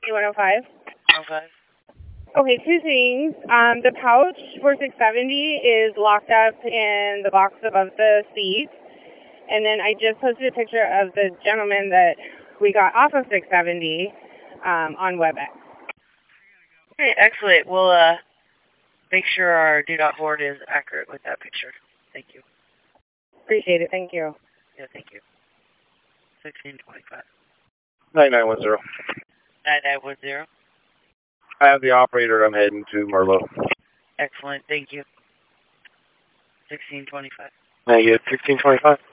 105. Okay. Okay, two things. The pouch for 670 is locked up in the box above the seat. And then I just posted a picture of the gentleman that we got off of 670 on WebEx. Okay, excellent. We'll make sure our do not board is accurate with that picture. Thank you. Appreciate it. Thank you. Yeah, thank you. 1625. 9910. 9910. I have the operator. I'm heading to Merlot. Excellent. Thank you. 1625. Thank you. 1625.